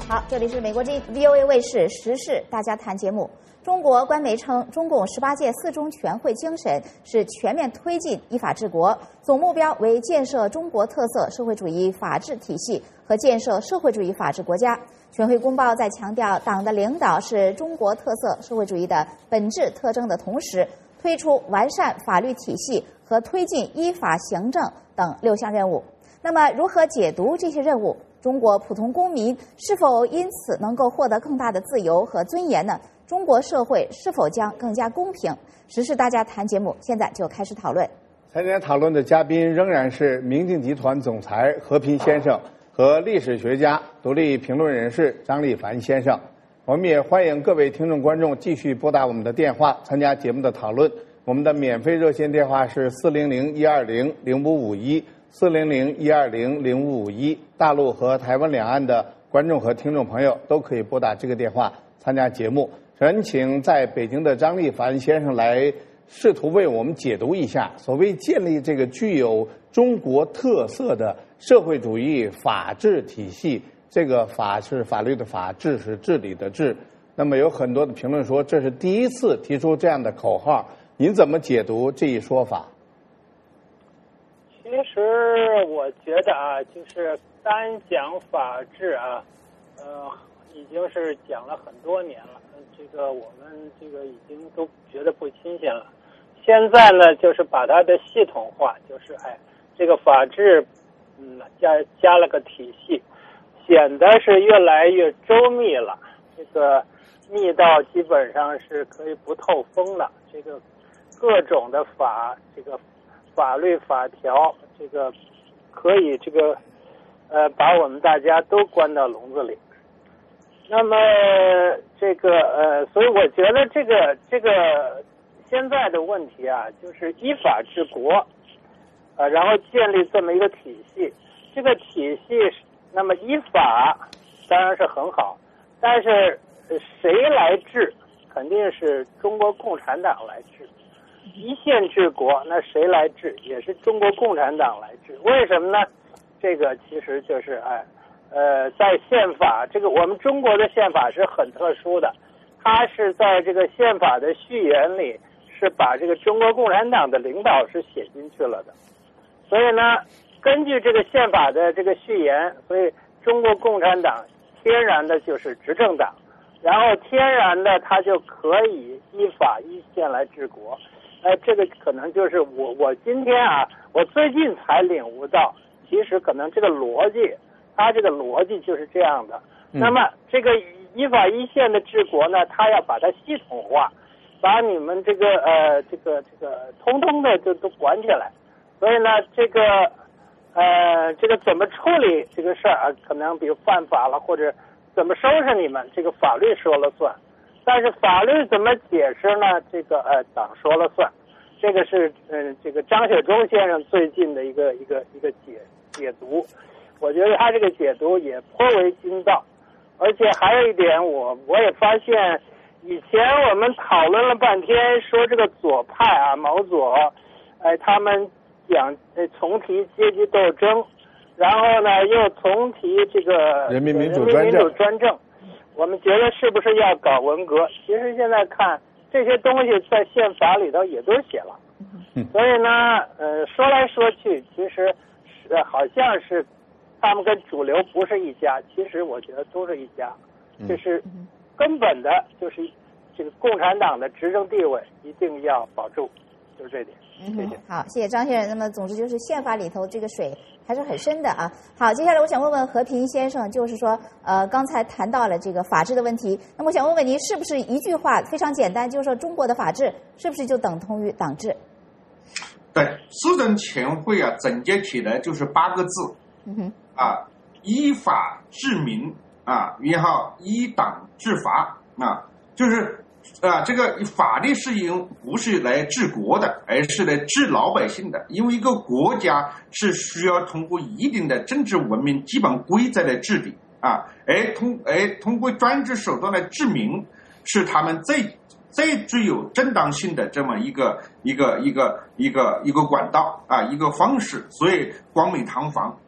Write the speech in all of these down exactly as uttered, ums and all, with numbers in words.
好，这里是美国之音 V O A 卫视时事大家谈节目。中国官媒称，中共十八届四中全会精神是全面推进依法治国，总目标为建设中国特色社会主义法治体系和建设社会主义法治国家。全会公报在强调党的领导是中国特色社会主义的本质特征的同时，推出完善法律体系和推进依法行政等六项任务。那么，如何解读这些任务？中国普通公民是否因此能够获得更大的自由和尊严呢？中国社会是否将更加公平？时事大家谈节目现在就开始讨论。 参加讨论的嘉宾仍然是明镜集团总裁何平先生和历史学家、独立评论人士张立凡先生。我们也欢迎各位听众观众继续拨打我们的电话参加节目的讨论。我们的免费热线电话是四零零一二零零五五一。四零零一二零零五五一，大陆和台湾两岸的观众和听众朋友都可以拨打这个电话参加节目。咱请在北京的张立凡先生来试图为我们解读一下，所谓建立这个具有中国特色的社会主义法治体系，这个法是法律的法，治是治理的治。那么有很多的评论说这是第一次提出这样的口号，您怎么解读这一说法？ 其实我觉得啊，就是单讲法治啊，呃，已经是讲了很多年了，这个我们这个已经都觉得不新鲜了。现在呢，就是把它的系统化，就是哎，这个法治，嗯，加加了个体系，显得是越来越周密了。这个密到基本上是可以不透风的，这个各种的法，这个。法律法条，这个可以这个呃把我们大家都关到笼子里。那么这个呃，所以我觉得这个这个现在的问题啊，就是依法治国，呃，然后建立这么一个体系。这个体系，那么依法当然是很好，但是谁来治，肯定是中国共产党来治。一线治国，那谁来治？也是中国共产党来治。为什么呢？这个其实就是哎，呃，在宪法这个我们中国的宪法是很特殊的，它是在这个宪法的序言里是把这个中国共产党的领导是写进去了的。所以呢，根据这个宪法的这个序言，所以中国共产党天然的就是执政党，然后天然的它就可以依法依宪来治国。哎，这个可能就是我我今天啊，我最近才领悟到，其实可能这个逻辑，它这个逻辑就是这样的。嗯、那么这个依法依宪的治国呢，它要把它系统化，把你们这个呃这个这个通通的就都管起来。所以呢，这个呃这个怎么处理这个事儿啊，可能比如犯法了或者怎么收拾你们，这个法律说了算。但是法律怎么解释呢？这个呃，党说了算。这个是嗯、呃，这个张雪忠先生最近的一个一个一个解解读，我觉得他这个解读也颇为精到。而且还有一点我，我我也发现，以前我们讨论了半天，说这个左派啊，毛左，哎，他们讲呃重提阶级斗争，然后呢又重提这个人民民主专政。专政我们觉得是不是要搞文革？其实现在看这些东西在宪法里头也都写了，所以呢，呃，说来说去，其实呃好像是他们跟主流不是一家，其实我觉得都是一家，就是根本的就是这个共产党的执政地位一定要保住，就是这点。谢谢。 好，谢谢张先生。那么，总之就是宪法里头这个水还是很深的啊。好，接下来我想问问和平先生，就是说，呃，刚才谈到了这个法治的问题，那么我想问问您，是不是一句话非常简单，就是说中国的法治是不是就等同于党治？ 对，四中全会啊，总结起来就是八个字，嗯哼，啊，依法治民啊，然后依党治法啊，就是。啊，这个法律是用不是来治国的，而是来治老百姓的。因为一个国家是需要通过一定的政治文明基本规则来治理啊，而通而通过专制手段来治民，是他们最最具有正当性的这么一个一个一个一个一个管道啊，一个方式。所以冠冕堂皇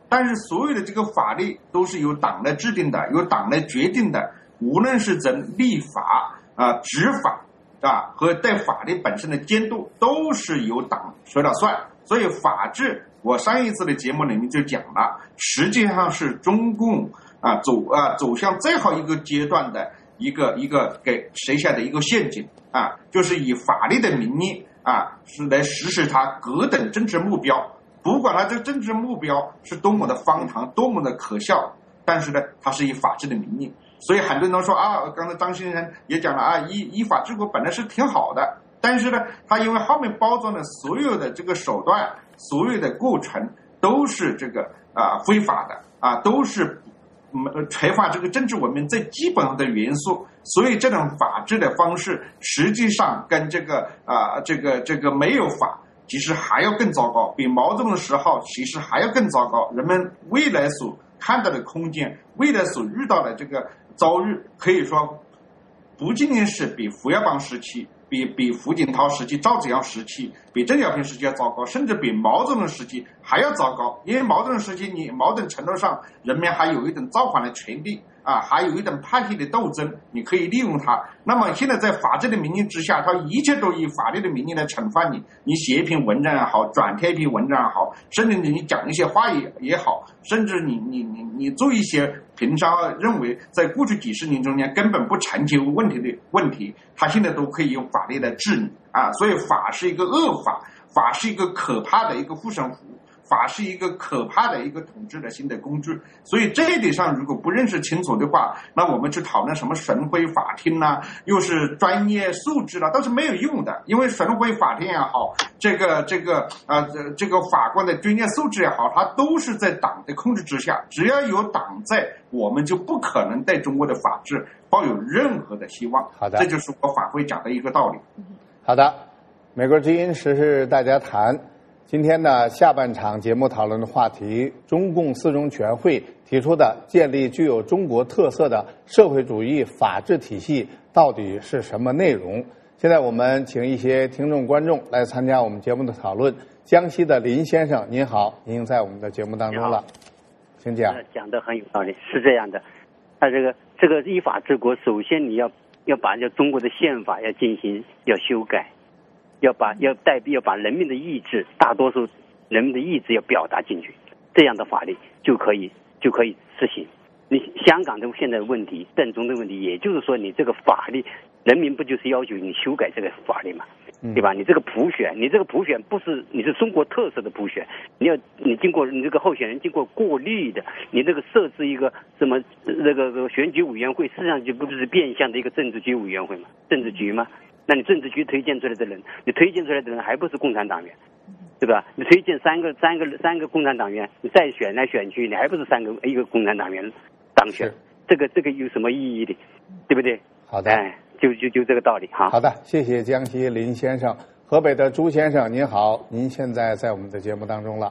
但是所有的这个法律都是由党来制定的，由党来决定的，无论是从立法啊、呃、执法啊和对法律本身的监督，都是由党说了算。所以法治，我上一次的节目里面就讲了，实际上是中共啊走啊走向最后一个阶段的一个一个给设下的一个陷阱啊，就是以法律的名义啊是来实施它各等政治目标。不管他这政治目标是多么的荒唐，多么的可笑，但是呢，它是以法治的名义。所以很多人都说啊，刚才张先生也讲了啊，依依法治国本来是挺好的，但是呢，他因为后面包装的所有的这个手段，所有的过程都是这个啊非法的啊，都是嗯缺乏这个政治文明最基本的元素。所以这种法治的方式，实际上跟这个啊这个这个没有法。其实还要更糟糕，比毛泽东的时候其实还要更糟糕。人们未来所看到的空间，未来所遇到的这个遭遇，可以说不仅仅是比胡耀邦时期、比比胡锦涛时期、赵紫阳时期、比邓小平时期要糟糕，甚至比毛泽东时期还要糟糕。因为毛泽东时期，你某种程度上人们还有一种造反的权利啊，还有一种派系的斗争，你可以利用它。那么现在在法治的名义之下，它一切都以法律的名义来惩罚你。你写一篇文章也好，转贴一篇文章也好，甚至你讲一些话也也好，甚至你你你你做一些平常认为在过去几十年中间根本不成就问题的问题，它现在都可以用法律来治你啊。所以法是一个恶法，法是一个可怕的一个护身符。法是一个可怕的一个统治的新的工具，所以这一点上如果不认识清楚的话，那我们去讨论什么巡回法庭啦、啊，又是专业素质啦、啊，都是没有用的。因为巡回法庭也好，这个这个呃这个法官的专业素质也好，它都是在党的控制之下。只要有党在，我们就不可能对中国的法治抱有任何的希望。 好的， 这就是我法会讲的一个道理。 好的，美国之音时事大家谈。今天呢，下半场节目讨论的话题，中共四中全会提出的建立具有中国特色的社会主义法治体系到底是什么内容？现在我们请一些听众观众来参加我们节目的讨论。江西的林先生，您好，您在我们的节目当中了，请讲。 讲得很有道理，是这样的。他这个这个依法治国，首先你要要把这中国的宪法要进行要修改。要把要代要把人民的意志，大多数人民的意志要表达进去，这样的法律就可以就可以实行。你香港的现在的问题，邓中的问题，也就是说你这个法律，人民不就是要求你修改这个法律嘛，对吧？你这个普选，你这个普选不是你是中国特色的普选，你要你经过你这个候选人经过过滤的，你这个设置一个什么那个、那个选举委员会，实际上就不是变相的一个政治局委员会嘛，政治局嘛。那你政治局推荐出来的人，你推荐出来的人还不是共产党员，对吧？你推荐三个三个三个共产党员，你再选来选去，你还不是三个一个共产党员当选？这个这个有什么意义的？对不对？ 好的， 哎，就就就这个道理哈。 好的，谢谢江西林先生。河北的朱先生您好，您现在在我们的节目当中了。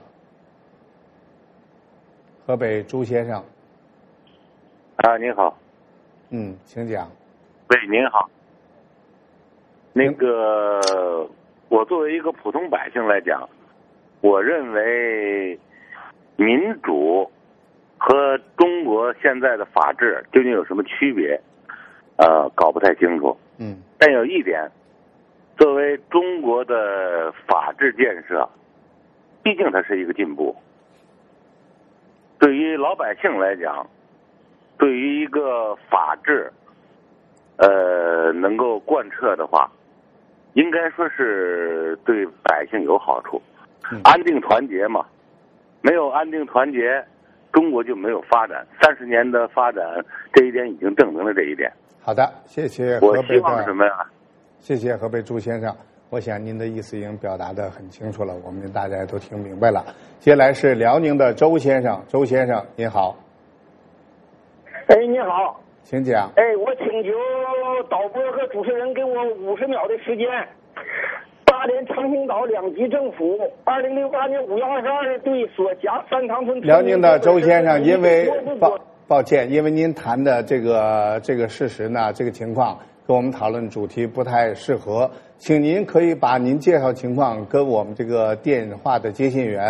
河北朱先生。 啊，您好。 嗯，请讲。 喂，您好。那个，我作为一个普通百姓来讲，我认为民主和中国现在的法治究竟有什么区别？呃，搞不太清楚。 嗯。 但有一点，作为中国的法治建设，毕竟它是一个进步。对于老百姓来讲，对于一个法治，呃，能够贯彻的话。应该说是对百姓有好处，安定团结嘛，没有安定团结，中国就没有发展。三十年的发展，这一点已经证明了这一点。 好的，谢谢河北的。我希望什么呀？ 谢谢河北朱先生，我想您的意思已经表达得很清楚了，我们大家都听明白了。接下来是辽宁的周先生，周先生您好。 哎，你好。 请讲。 哎，我请求导播和主持人给我五十秒的时间。大连长青岛两级政府二零零八年五月二十二日对所辖三塘村。 辽宁的周先生，因为抱抱歉，因为您谈的这个这个事实呢，这个情况跟我们讨论主题不太适合，请您可以把您介绍情况跟我们这个电话的接线员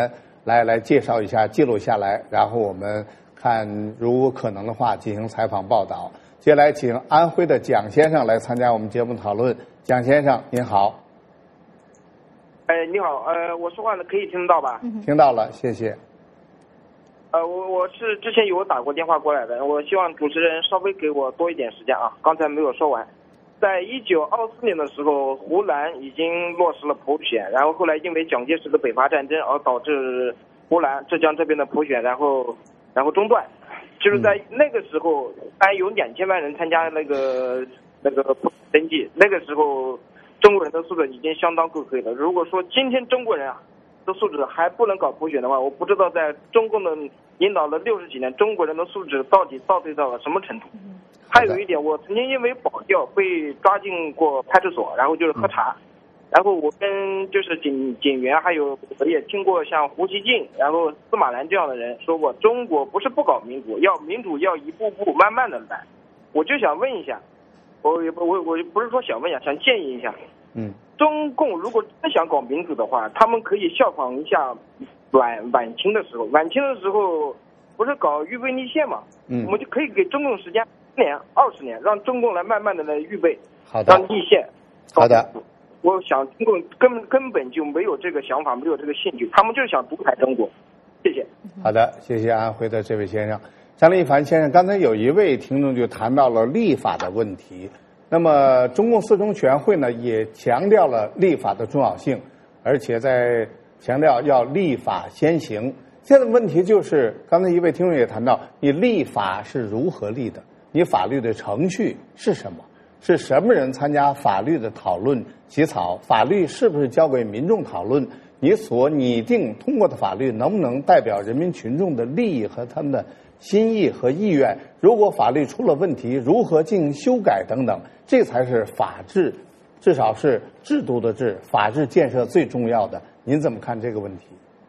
来来介绍一下，记录下来，然后我们看如果可能的话进行采访报道。接下来请安徽的蒋先生来参加我们节目讨论。蒋先生您好。 哎，你好，呃，我说话呢可以听得到吧？ 听到了，谢谢。 呃，我我是之前有打过电话过来的，我希望主持人稍微给我多一点时间啊，刚才没有说完。在一九二四年的时候，湖南已经落实了普选，然后后来因为蒋介石的北伐战争而导致湖南、浙江这边的普选，然后然后中断。就是在那个时候，还有两千万人参加那个那个普选登记，那个时候中国人的素质已经相当够可以了。如果说今天中国人啊的素质还不能搞普选的话，我不知道在中共的领导了六十几年，中国人的素质到底倒退到了什么程度。还有一点，我曾经因为保钓被抓进过派出所，然后就是喝茶，然后我跟就是警警员，还有我也听过像胡锡进，然后司马南这样的人说过，中国不是不搞民主，要民主要一步步慢慢的来。我就想问一下，我也不我我不是说想问一下，想建议一下， 嗯， 中共如果真想搞民主的话，他们可以效仿一下晚晚清的时候，晚清的时候不是搞预备立宪嘛， 嗯， 我们就可以给中共时间十年、二十年，让中共来慢慢的来预备， 好的， 让立宪。 好的。 我想中共根根本就没有这个想法，没有这个兴趣，他们就是想独裁中国。谢谢。 好的，谢谢安徽的这位先生。张立凡先生，刚才有一位听众就谈到了立法的问题。那么中共四中全会呢也强调了立法的重要性，而且在强调要立法先行。现在问题就是，刚才一位听众也谈到，你立法是如何立的？你法律的程序是什么？是什么人参加法律的讨论起草？法律是不是交给民众讨论？你所拟定通过的法律能不能代表人民群众的利益和他们的心意和意愿？如果法律出了问题，如何进行修改等等？这才是法治，至少是制度的治，法治建设最重要的。您怎么看这个问题？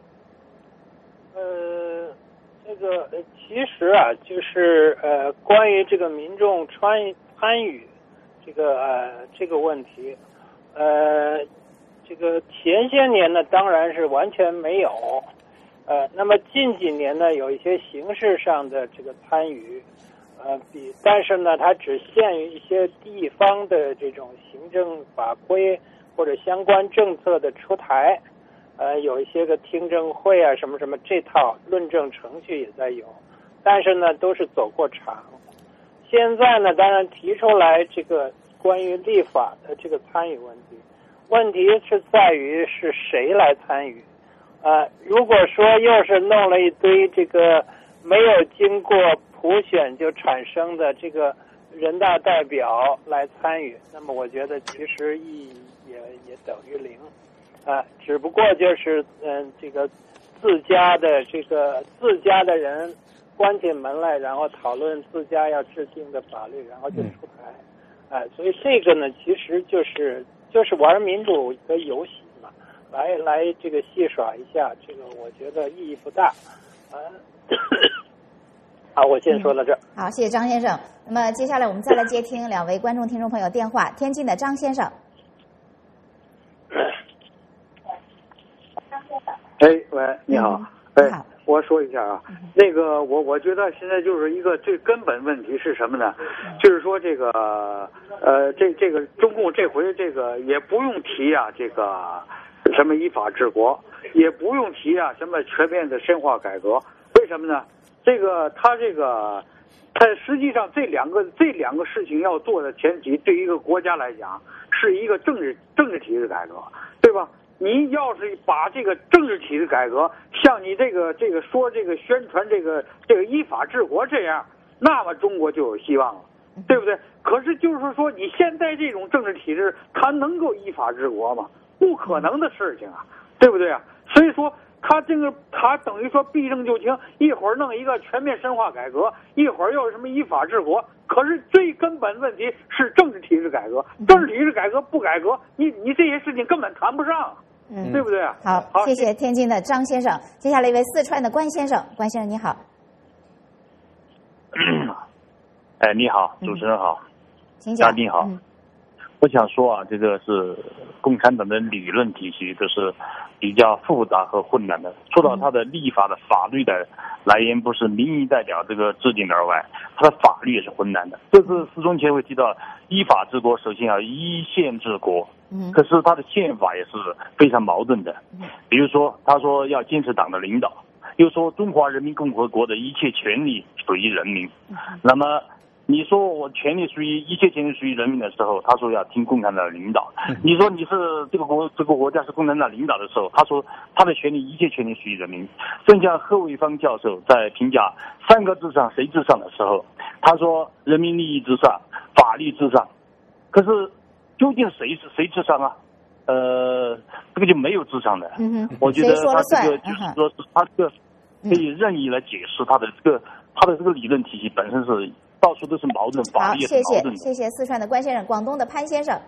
呃，这个其实啊，就是呃，关于这个民众参参与。这个呃这个问题，呃，这个前些年呢，当然是完全没有，呃，那么近几年呢，有一些形式上的这个参与，呃，比但是呢，它只限于一些地方的这种行政法规或者相关政策的出台，呃，有一些个听证会啊，什么什么这套论证程序也在有，但是呢，都是走过场。现在呢，当然提出来这个关于立法的这个参与问题，问题是在于是谁来参与。呃，如果说又是弄了一堆这个没有经过普选就产生的这个人大代表来参与，那么我觉得其实意义也也等于零。啊、呃，只不过就是嗯、呃，这个自家的这个自家的人。关起门来，然后讨论自家要制定的法律，然后就出台，哎、嗯呃，所以这个呢，其实就是就是玩民主的游戏嘛，来来这个戏耍一下，这个我觉得意义不大，啊、呃，好，我先说到这儿、 嗯。好，谢谢张先生。那么接下来我们再来接听两位观众听众朋友电话，天津的张先生。 哎，喂，你好， 嗯、 哎。我说一下啊，那个我我觉得现在就是一个最根本问题是什么呢？就是说这个呃这这个中共这回这个也不用提啊这个什么依法治国，也不用提啊什么全面的深化改革，为什么呢？这个他这个他实际上这两个这两个事情要做的前提，对于一个国家来讲是一个政治政治体制改革，对吧？你要是把这个政治体制改革像你这个这个说这个宣传这个这个依法治国这样，那么中国就有希望了，对不对？可是就是说你现在这种政治体制，它能够依法治国吗？不可能的事情啊，对不对啊？所以说他这个他等于说避重就轻，一会儿弄一个全面深化改革，一会儿又什么依法治国。可是最根本问题是政治体制改革，政治体制改革不改革，你你这些事情根本谈不上。嗯，对不对啊？ 好，好，谢谢天津的张先生。接下来一位四川的关先生，关先生你好。 哎，你好，主持人好， 请讲。 嘉宾好。 嗯、 我想说啊，这个是共产党的理论体系，都是比较复杂和混乱的。除了它的立法的法律的来源不是民意代表这个制定的而外，它的法律也是混乱的。这次四中全会提到依法治国，首先要依宪治国。嗯，可是它的宪法也是非常矛盾的。比如说，他说要坚持党的领导，又说中华人民共和国的一切权利属于人民。那么你说我权利属于一切权利属于人民的时候，他说要听共产党的领导。你说你是这个国这个国家是共产党领导的时候，他说他的权利一切权利属于人民。正像贺卫方教授在评价三个至上谁至上的时候，他说人民利益至上，法律至上。可是究竟谁是谁至上啊？呃，这个就没有至上的。嗯哼，我觉得他这个就是说，他这个可以任意来解释他的这个他的这个理论体系本身是。到处都是矛盾，法律也是矛盾的。 好，谢谢，谢谢四川的关先生，广东的潘先生。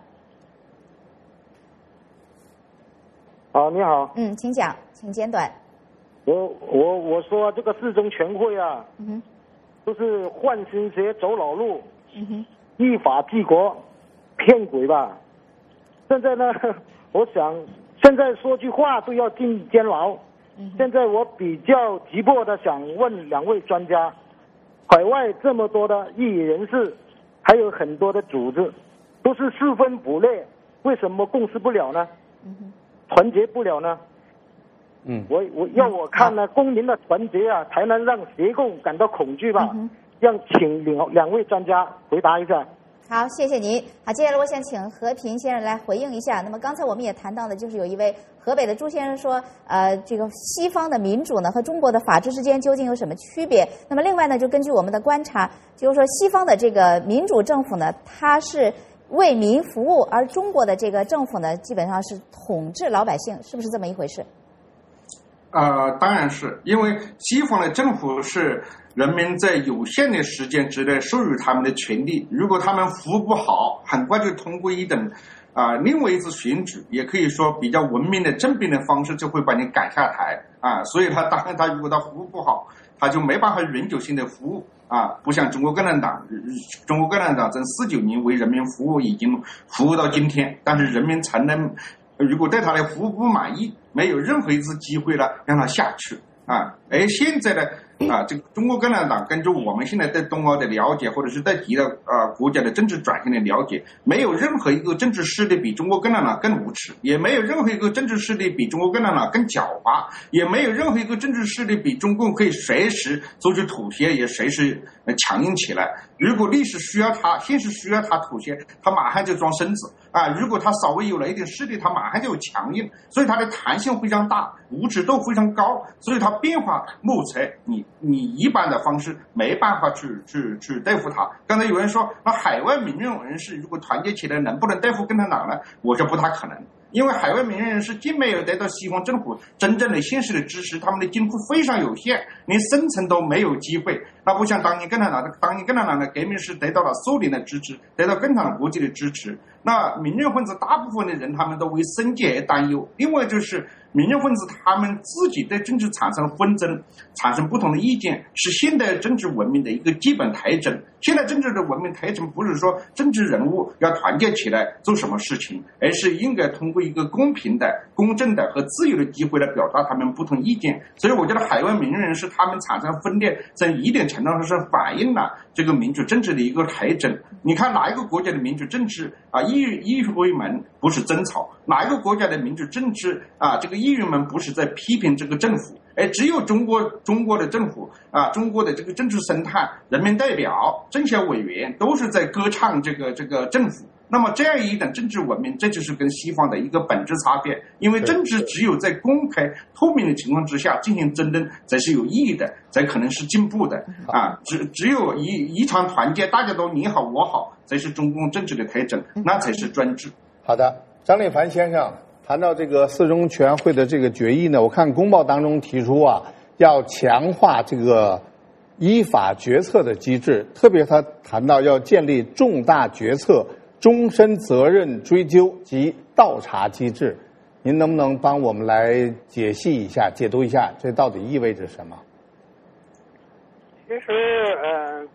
好，你好。 嗯，请讲，请简短。 我我我说这个四中全会啊，嗯哼，都是换新鞋走老路，嗯哼，依法治国，骗鬼吧。现在呢，我想现在说句话都要进监牢。嗯、现在我比较急迫的想问两位专家。海外这么多的异议人士，还有很多的组织，都是四分五裂，为什么共识不了呢？嗯、团结不了呢？嗯，我我要我看呢，公民的团结啊，才能让协共感到恐惧吧。嗯、让请两两位专家回答一下。 好，谢谢您。好，接下来我想请和平先生来回应一下。那么刚才我们也谈到的，就是有一位河北的朱先生说，呃，这个西方的民主呢和中国的法治之间究竟有什么区别？那么另外呢，就根据我们的观察，就是说西方的这个民主政府呢，它是为民服务，而中国的这个政府呢，基本上是统治老百姓，是不是这么一回事？ 呃，当然是，因为西方的政府是人民在有限的时间之内授予他们的权利，如果他们服务不好，很快就通过一等啊、呃、另外一次选举，也可以说比较文明的正兵的方式，就会把你赶下台啊。所以他当然他如果他服务不好，他就没办法永久性的服务啊。不像中国共产党，中国共产党从四九年为人民服务，已经服务到今天，但是人民才能。如果对他的服务不满意，没有任何一次机会了让他下去啊。而现在呢，啊，这个中国共产党根据我们现在对冬奥的了解，或者是对其他啊国家的政治转型的了解，没有任何一个政治势力比中国共产党更无耻，也没有任何一个政治势力比中国共产党更狡猾，也没有任何一个政治势力比中共可以随时做出妥协，也随时强硬起来。如果历史需要他，现实需要他妥协，他马上就装身子啊！如果他稍微有了一点势力，他马上就强硬，所以他的弹性非常大，无耻度非常高，所以他变化莫测。你你一般的方式没办法去去去对付他。刚才有人说，那海外民运人士如果团结起来，能不能对付共产党呢？我说不太可能。因为海外民运人士既没有得到西方政府真正的现实的支持，他们的经费非常有限，连生存都没有机会。那不像当年共产党的当年共产党的革命是得到了苏联的支持，得到共产党国际的支持。那民运分子大部分的人，他们都为生计而担忧。另外就是民运分子他们自己对政治产生纷争，产生不同的意见，是现代政治文明的一个基本特征。现代政治的文明特征不是说政治人物要团结起来做什么事情，而是应该通过一个公平的、公正的和自由的机会来表达他们不同意见。所以我觉得海外民运人士他们产生分裂，在一定程度上是反映了这个民主政治的一个特征。你看哪一个国家的民主政治啊，议议会们不是争吵，哪一个国家的民主政治啊，这个议员们不是在批评这个政府，而只有中国中国的政府啊，中国的这个政治生态、人民代表、政协委员都是在歌唱这个这个政府。那么这样一种政治文明，这就是跟西方的一个本质差别。因为政治只有在公开透明的情况之下进行争论，才是有意义的，才可能是进步的啊！只只有一一场团结，大家都你好我好，才是中共政治的特征，那才是专制。 好的，张立凡先生谈到这个四中全会的这个决议呢，我看公报当中提出啊，要强化这个依法决策的机制，特别他谈到要建立重大决策终身责任追究及倒查机制，您能不能帮我们来解析一下、解读一下，这到底意味着什么？ 其实，呃，本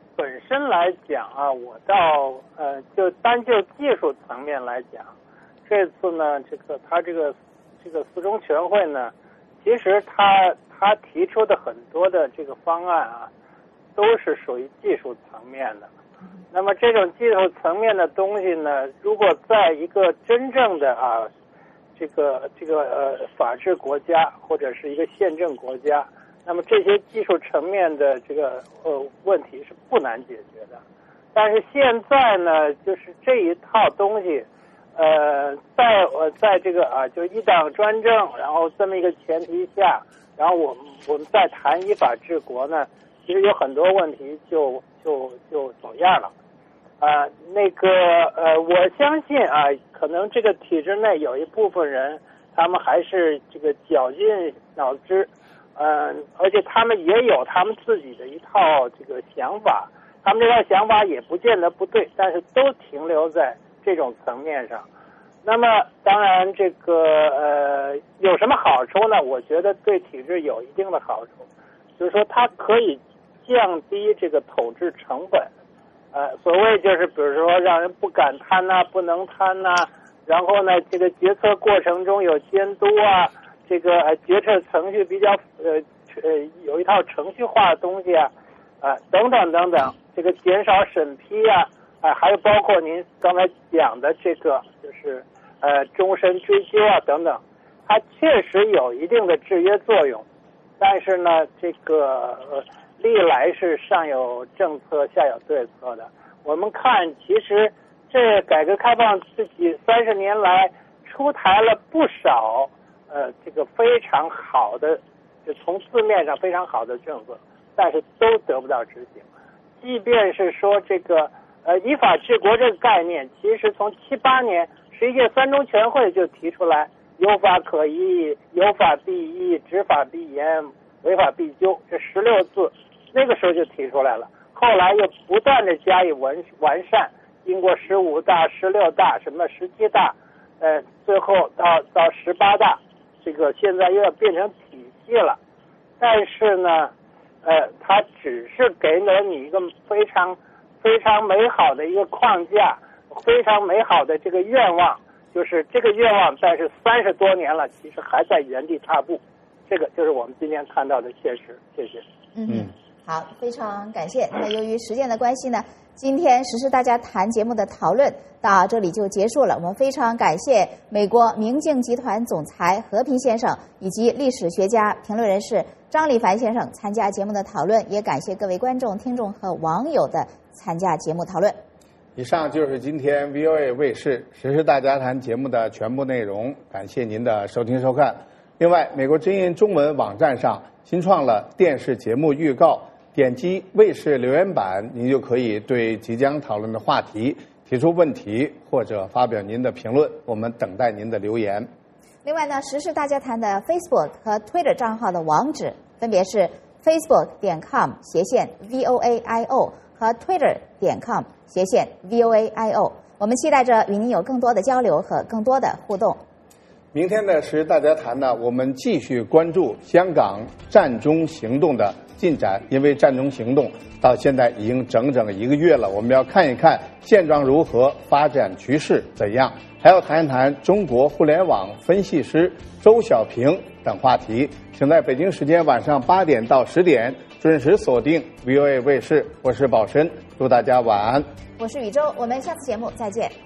身来讲啊，我倒呃，就单就技术层面来讲，这次呢，这个他这个这个四中全会呢，其实他他提出的很多的这个方案啊，都是属于技术层面的。那么这种技术层面的东西呢，如果在一个真正的啊，这个这个呃法治国家或者是一个宪政国家，那么这些技术层面的这个呃问题是不难解决的。但是现在呢，就是这一套东西，呃，在呃在这个啊，就是一党专政，然后这么一个前提下，然后我们我们再谈依法治国呢，其实有很多问题就就就走样了。啊、呃，那个呃，我相信啊，可能这个体制内有一部分人，他们还是这个绞尽脑汁，嗯、呃，而且他们也有他们自己的一套这个想法，他们这套想法也不见得不对，但是都停留在这种层面上。那么，当然这个呃有什么好处呢？我觉得对体制有一定的好处，就是说它可以降低这个统治成本。呃，所谓就是比如说让人不敢贪呐、啊，不能贪呐、啊，然后呢，这个决策过程中有监督啊，这个呃决策程序比较呃呃有一套程序化的东西啊，啊、呃、等等等等，这个减少审批啊，啊、呃、还有包括您刚才讲的这个就是呃终身追究啊等等，它确实有一定的制约作用，但是呢，这个呃。历来是上有政策下有对策的。我们看，其实这改革开放自己三十年来出台了不少呃这个非常好的，就从字面上非常好的政策，但是都得不到执行。即便是说这个呃依法治国这个概念，其实从七八年十一届三中全会就提出来，有法可依，有法必依，执法必严，违法必究，这十六字。那个时候就提出来了，后来又不断的加以完完善，经过十五大、十六大、什么十七大，呃，最后到到十八大，这个现在又要变成体系了。但是呢，呃，它只是给了你一个非常非常美好的一个框架，非常美好的这个愿望，就是这个愿望，但是三十多年了，其实还在原地踏步。这个就是我们今天看到的现实。谢谢。 嗯。好，非常感谢。那由于时间的关系呢，今天时事大家谈节目的讨论到这里就结束了。我们非常感谢美国明镜集团总裁和平先生以及历史学家、评论人士张立凡先生参加节目的讨论，也感谢各位观众、听众和网友的参加节目讨论。 以上就是今天 V O A 卫视时事大家谈节目的全部内容，感谢您的收听收看。另外，美国之音中文网站上新创了电视节目预告。点击卫视留言板，您就可以对即将讨论的话题提出问题或者发表您的评论，我们等待您的留言。 另外呢，时事大家谈的 Facebook 和 Twitter 账号的网址分别是 facebook 点 com 斜线 V O A I O 和 Twitter 点 com 斜线 V O A I O。我们期待着与您有更多的交流和更多的互动。 明天的时事大家谈呢，我们继续关注香港战中行动的进展，因为战中行动到现在已经整整一个月了，我们要看一看现状如何，发展趋势怎样，还要谈一谈中国互联网分析师周小平等话题。请在北京时间晚上八点到十点准时锁定 V O A 卫视，我是宝申，祝大家晚安。 我是宇宙，我们下次节目再见。